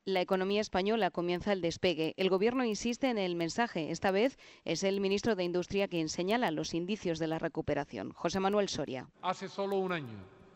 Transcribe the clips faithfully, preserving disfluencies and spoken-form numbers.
La economía española comienza el despegue. El Gobierno insiste en el mensaje. Esta vez es el ministro de Industria quien señala los indicios de la recuperación. José Manuel Soria. Hace solo un año,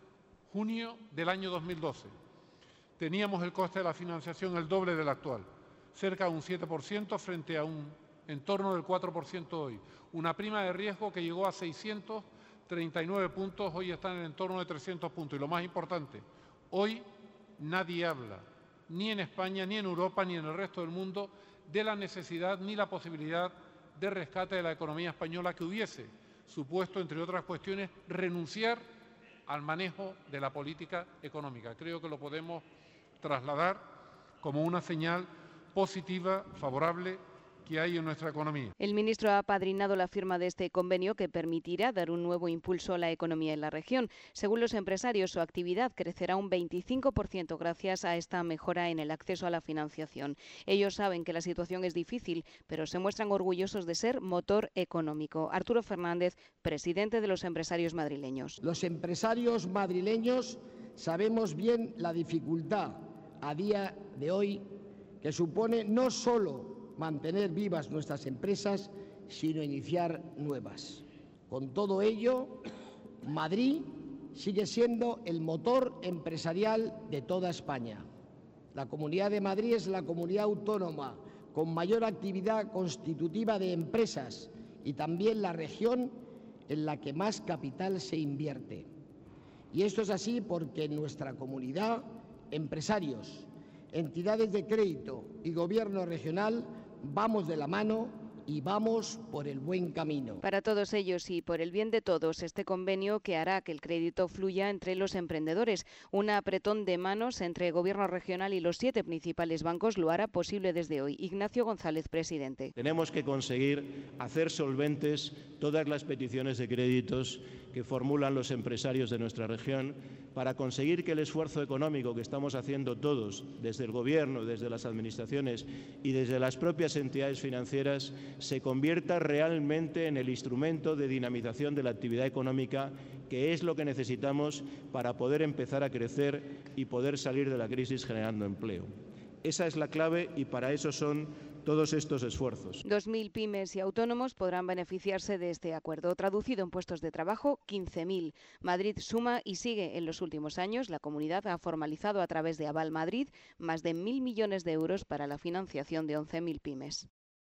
junio del año dos mil doce, teníamos el coste de la financiación el doble del actual, cerca de un siete por ciento frente a un entorno del cuatro por ciento hoy. Una prima de riesgo que llegó a seiscientos treinta y nueve puntos, hoy está en el entorno de trescientos puntos. Y lo más importante, hoy nadie habla, ni en España, ni en Europa, ni en el resto del mundo, de la necesidad ni la posibilidad de rescate de la economía española que hubiese supuesto, entre otras cuestiones, renunciar al manejo de la política económica. Creo que lo podemos trasladar como una señal positiva, favorable, que hay en nuestra economía. El ministro ha apadrinado la firma de este convenio que permitirá dar un nuevo impulso a la economía en la región. Según los empresarios, su actividad crecerá un veinticinco por ciento gracias a esta mejora en el acceso a la financiación. Ellos saben que la situación es difícil, pero se muestran orgullosos de ser motor económico. Arturo Fernández, presidente de los empresarios madrileños. Los empresarios madrileños sabemos bien la dificultad a día de hoy que supone no solo mantener vivas nuestras empresas, sino iniciar nuevas. Con todo ello, Madrid sigue siendo el motor empresarial de toda España. La Comunidad de Madrid es la comunidad autónoma con mayor actividad constitutiva de empresas y también la región en la que más capital se invierte. Y esto es así porque en nuestra comunidad, empresarios, entidades de crédito y gobierno regional vamos de la mano y vamos por el buen camino. Para todos ellos y por el bien de todos, este convenio que hará que el crédito fluya entre los emprendedores. Un apretón de manos entre el Gobierno regional y los siete principales bancos lo hará posible desde hoy. Ignacio González, presidente. Tenemos que conseguir hacer solventes todas las peticiones de créditos que formulan los empresarios de nuestra región para conseguir que el esfuerzo económico que estamos haciendo todos, desde el Gobierno, desde las administraciones y desde las propias entidades financieras, se convierta realmente en el instrumento de dinamización de la actividad económica, que es lo que necesitamos para poder empezar a crecer y poder salir de la crisis generando empleo. Esa es la clave y para eso son todos estos esfuerzos. dos mil pymes y autónomos podrán beneficiarse de este acuerdo. Traducido en puestos de trabajo, quince mil. Madrid suma y sigue en los últimos años. La comunidad ha formalizado a través de Aval Madrid más de mil millones de euros para la financiación de once mil pymes.